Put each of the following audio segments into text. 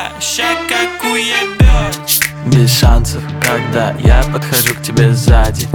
ща как уебёшь. Без шансов, когда я подхожу к тебе сзади.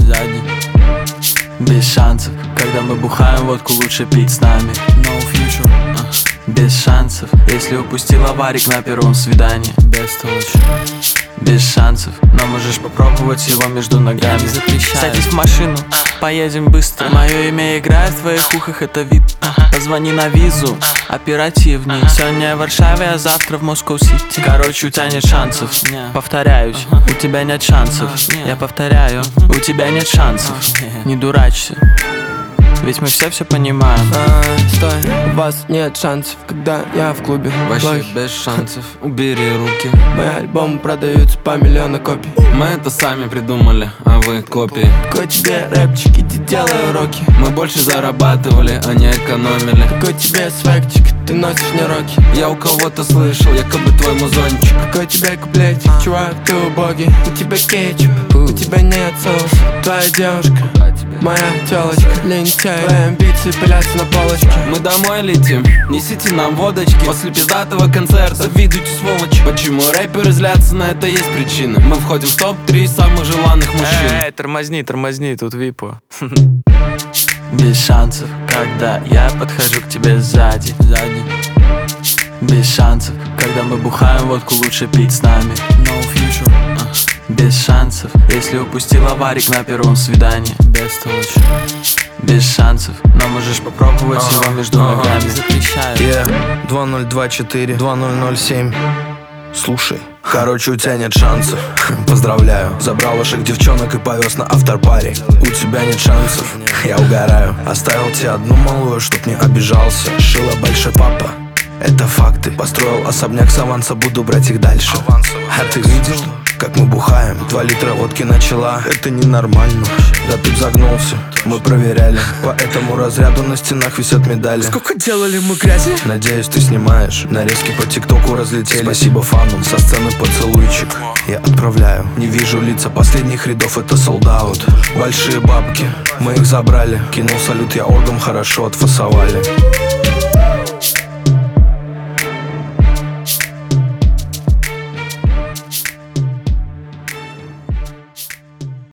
Без шансов, когда мы бухаем водку, лучше пить с нами. No future. Без шансов, если упустил аварик на первом свидании. Бестолочь. Без шансов, но можешь попробовать его между ногами. не запрещаю. Садись в машину, поедем быстро. Мое имя играет в твоих ухах, это вип. Позвони на визу, оперативней. Сегодня я в Варшаве, а завтра в Москва-Сити. Короче, у тебя нет шансов. Повторяюсь, у тебя нет шансов. Я повторяю, у тебя нет шансов. Не дурачься, ведь мы все понимаем. Стой, у вас нет шансов, когда я в клубе. Вообще без шансов, убери руки. Мои альбомы продаются по миллиону копий. Мы это сами придумали, а вы копии. Какой тебе рэпчик, иди делай уроки. Мы больше зарабатывали, а не экономили. Какой тебе свэгчик, ты носишь не роки. Я у кого-то слышал, якобы твой музончик. Какой тебе куплетик, чувак, ты убогий. У тебя кетчуп, у тебя нет соуса. Твоя девушка, моя тёлочка. Лентяй, твои амбиции пылятся на полочке. Мы домой летим, несите нам водочки. После пиздатого концерта завидуйте, сволочи. Почему рэперы злятся, на это есть причины. Мы входим в топ-3 самых желанных мужчин. Тормозни, тут випу. Без шансов, когда я подхожу к тебе сзади. Без шансов, когда мы бухаем водку, лучше пить с нами. No future. Без шансов, если упустил аварик на первом свидании. Бестолочь. Без шансов, но можешь попробовать его между ногами. Не запрещаю. 2024 2007. Слушай, короче, у тебя нет шансов. Поздравляю, забрал ваших девчонок и повез на автопари. У тебя нет шансов, я угораю. Оставил тебе одну малую, чтоб не обижался. Шила большой папа, это факты. Построил особняк с аванса, буду брать их дальше. А ты видел, как мы бухаем? 2 литра водки начала, это ненормально. Да ты б загнулся, мы проверяли. По этому разряду на стенах висят медали. Сколько делали мы грязи? Надеюсь, ты снимаешь. Нарезки по тиктоку разлетели. Спасибо фанам, со сцены поцелуйчик я отправляю. Не вижу лица последних рядов, это солдаут. Большие бабки, мы их забрали. Кинул салют, я оргом хорошо отфасовали.